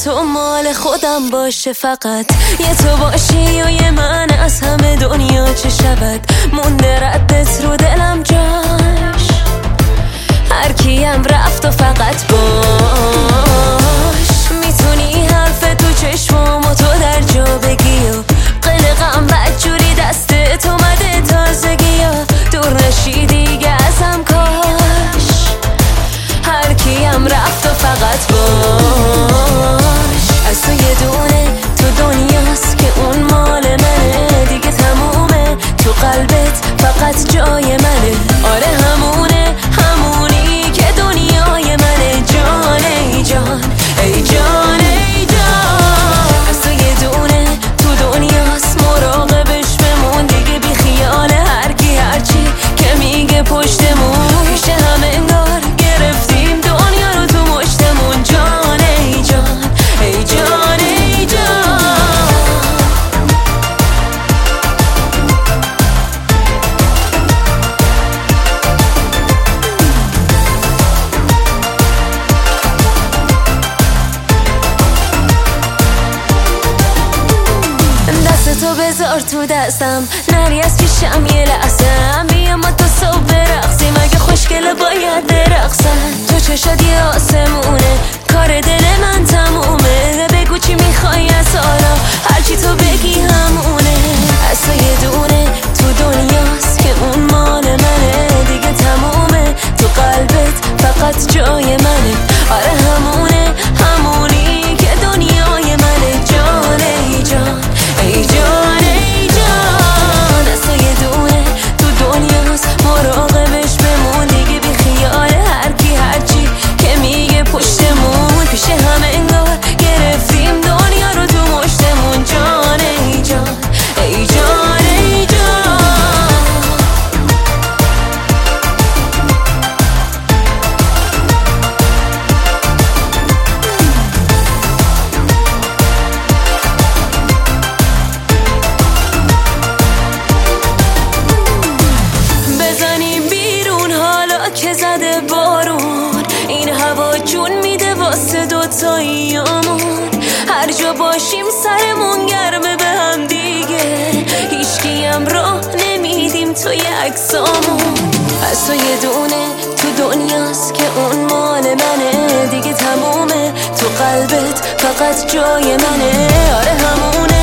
تو مال خودم باشه، فقط یه تو باشی و یه من از همه دنیا چه شود مونده ردت رو دلم جاش. هر کیم رفت و فقط باش. میتونی حرف تو چشمامو تو در جا بگی و قلقم بدجوری دست تو مده تازگی ها دور نشی دیگه ازم کاش. هر کیم رفت و فقط باش. از تو یه دونه تو دنیاست که اون مال منه دیگه تمومه. تو قلبت فقط جای منه. آره همونه همونی که دنیای منه. جان ای جان ای جان ای جان. از تو یه دونه تو دنیاست مراقبش بمون دیگه بی خیال هرکی هرچی که میگه پشتمون. پیش همه انگار گرفتیم دنیا رو تو مشتمون. جان ای جان ای جان ای جان. دست تو بذار تو دستم نری از پیشم یه لحظم. بیا ما تا صبح برقصیم اگه خوشگله باید برقصن. تو چشات یه آسمونه کار دل من تمومه. بگو چی میخوای از حالا هرچی تو بگی همونه. از تو یه دونه تو دنیاست که اون مال منه دیگه تمومه. تو قلبت فقط جای منه. آره همونه همونی که دنیای منه. جان ای جان ای جان ای جان. از تو یه دونه تو دنیاست مراقبش بمون دیگه بی خیال هرکی هرچی که میگه پشتمون. پیش همه انگار گرفتیم دنیا رو تو مشتمون. جان ای جان ای جان ای جان. بزنیم بیرون حالا که زده بارون. این هوا جون میده واسه دوتاییامون. هر جا باشیم سرمون گرمه به هم دیگه. هیچکیم راه نمیدیم توی عکسامون. از تو یه دونه تو دنیاست که اون مال منه دیگه تمومه. تو قلبت فقط جای منه. آره همونه